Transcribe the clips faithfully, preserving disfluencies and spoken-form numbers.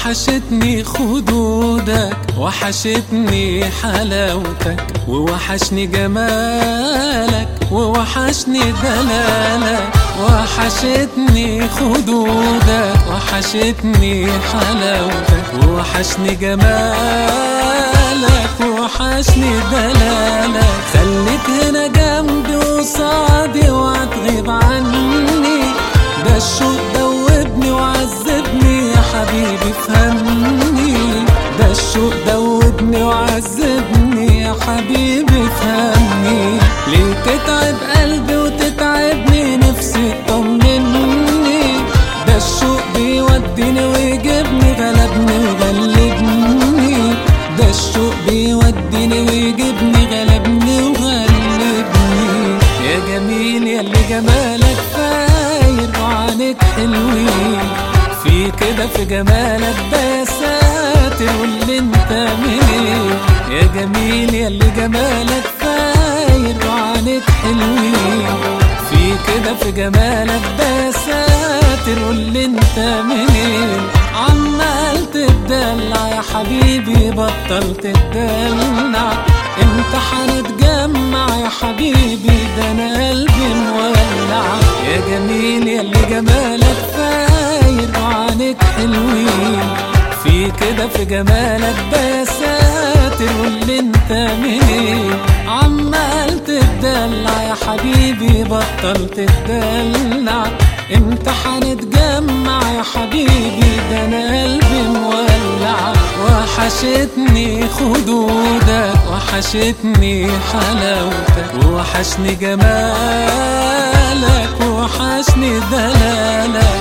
وحشتني خدودك، وحشتني حلاوتك، ووحشني جمالك، ووحشني دلالك. وحشتني خدودك، وحشتني حلاوتك، ووحشني جمالك، ووحشني دلالك. خليك هنا جنبي وصادي وهتغيب عني، ده الشوق دوبني وعذبني يا حبيبي فهمني، ده الشوق دوبني وعذبني يا حبيبي فهمني. ليه تتعب قلبي وتتعبني نفسي تطمني، ده الشوق بيوديني ويجيبني غلبني وغلبني، ده الشوق بيوديني ويجيبني غلبني وغلبني. يا جميل ياللي جمالك فاير وعينيك حلوين، في كده في جمالك ده يا ساتر واللي انت منين. يا جميل ياللي جمالك فاير وعينيك حلوين، في كده في جمالك ده يا ساتر واللي انت منين. عمال تتدلع يا حبيبي بطل تتدلع، انت هنتجمع يا حبيبي ده انا قلبي مولع. يا جميل ياللي جمالك فاير وعينيك حلوين، في كده في جمالك ده يا ساتر واللي انت منين. عمال تتدلع يا حبيبي بطل تتدلع، انت هنتجمع يا حبيبي ده انا قلبي مولع. وحشتني خدودك، وحشتني حلاوتك، ووحشني جمالك، ووحشني دلالك.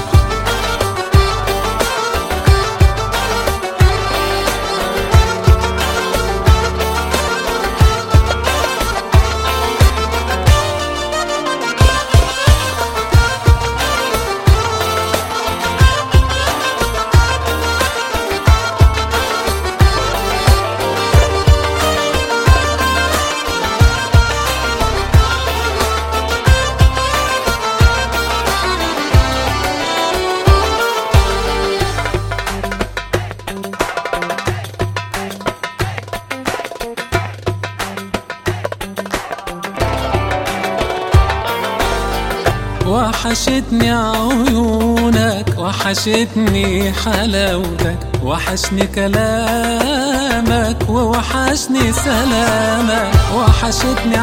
وحشتني عيونك، وحشتني حلاوتك، وحشني كلامك، ووحشني سلامك. وحشتني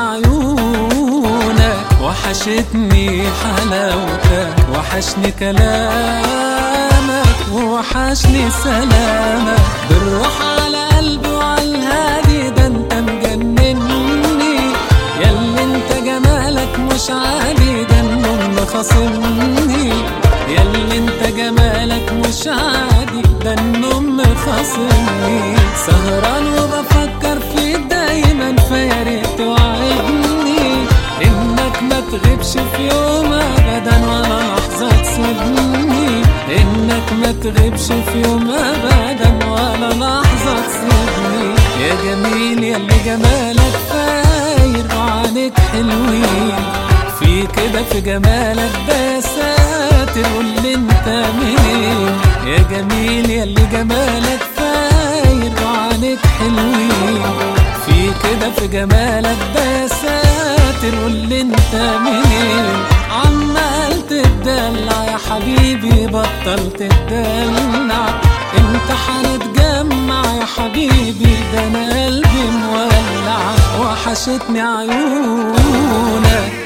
عيونك، وحشتني حلاوتك، وحشني كلامك، ووحشني سلامك. بالراحة على قلبي وعلى الهادي ده انت مجنني، ياللي انت جمالك مش عادي ده النوم خاصمني، ياللي انت جمالك مش عادي ده النوم خاصمني. سهران وبفكر فيك دايما فيا ريت توعدني، انك ما تغيبش في يوم ابدا ولا لحظة تسيبني، انك ما تغيبش في يوم ابدا ولا لحظة تسيبني. يا جميل ياللي جمالك فاير وعينيك حلوين، في كده في جمالك ده يا ساتر واللي انت منين. يا جميل ياللي جمالك فاير وعينيك حلوين، في كده في جمالك ده يا ساتر واللي انت منين. عمال تتدلع يا حبيبي بطل تتدلع، انت هنتجمع يا حبيبي ده انا قلبي مولع. وحشتني عيونك،